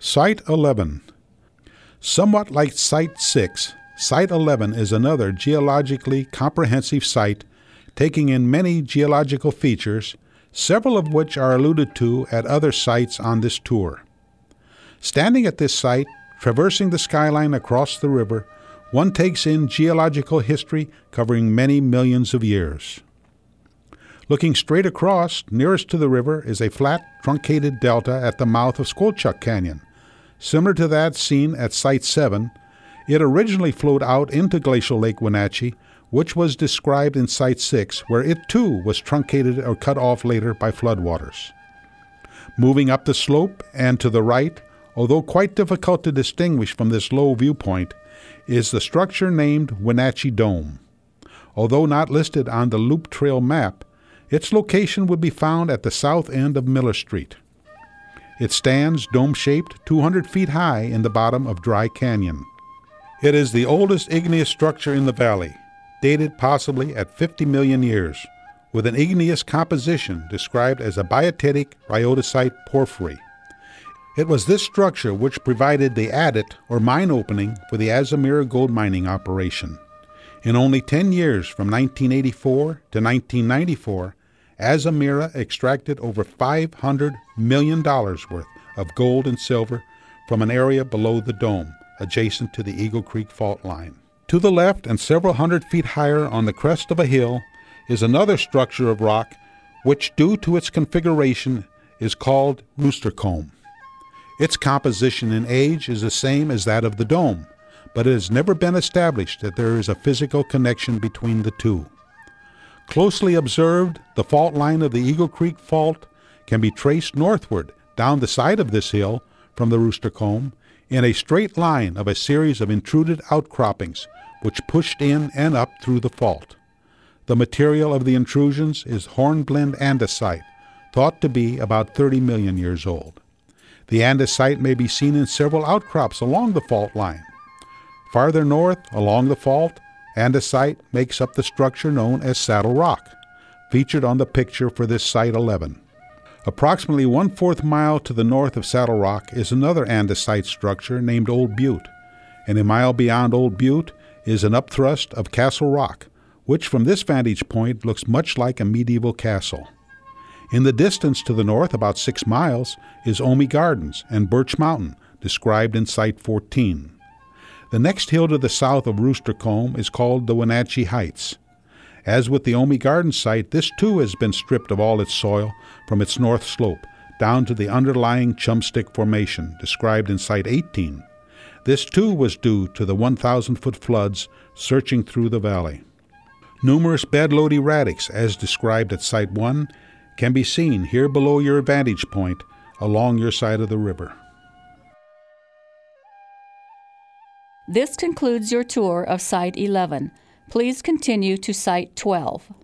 Site 11. Somewhat like Site 6, Site 11 is another geologically comprehensive site taking in many geological features, several of which are alluded to at other sites on this tour. Standing at this site, traversing the skyline across the river, one takes in geological history covering many millions of years. Looking straight across, nearest to the river, is a flat, truncated delta at the mouth of Squatchuck Canyon. Similar to that seen at Site 7, it originally flowed out into Glacial Lake Wenatchee, which was described in Site 6, where it too was truncated or cut off later by floodwaters. Moving up the slope and to the right, although quite difficult to distinguish from this low viewpoint, is the structure named Wenatchee Dome. Although not listed on the Loop Trail map, its location would be found at the south end of Miller Street. It stands dome-shaped 200 feet high in the bottom of Dry Canyon. It is the oldest igneous structure in the valley, dated possibly at 50 million years, with an igneous composition described as a biatitic rhyodacite porphyry. It was this structure which provided the adit or mine opening for the Azamira gold mining operation. In only 10 years, from 1984 to 1994, Azamira extracted over $500 million worth of gold and silver from an area below the dome, adjacent to the Eagle Creek fault line. To the left and several hundred feet higher on the crest of a hill is another structure of rock which, due to its configuration, is called Rooster Comb. Its composition and age is the same as that of the dome, but it has never been established that there is a physical connection between the two. Closely observed, the fault line of the Eagle Creek Fault can be traced northward down the side of this hill from the Rooster Comb in a straight line of a series of intruded outcroppings which pushed in and up through the fault. The material of the intrusions is hornblende andesite, thought to be about 30 million years old. The andesite may be seen in several outcrops along the fault line. Farther north, along the fault, andesite makes up the structure known as Saddle Rock, featured on the picture for this Site 11. Approximately 1/4 mile to the north of Saddle Rock is another andesite structure named Old Butte, and a mile beyond Old Butte is an upthrust of Castle Rock, which from this vantage point looks much like a medieval castle. In the distance to the north, about 6 miles, is Omi Gardens and Birch Mountain, described in Site 14. The next hill to the south of Rooster Comb is called the Wenatchee Heights. As with the Omi Garden site, this too has been stripped of all its soil from its north slope down to the underlying Chumstick Formation, described in Site 18. This too was due to the 1,000-foot floods searching through the valley. Numerous bed-load erratics, as described at Site 1, can be seen here below your vantage point along your side of the river. This concludes your tour of Site 11. Please continue to Site 12.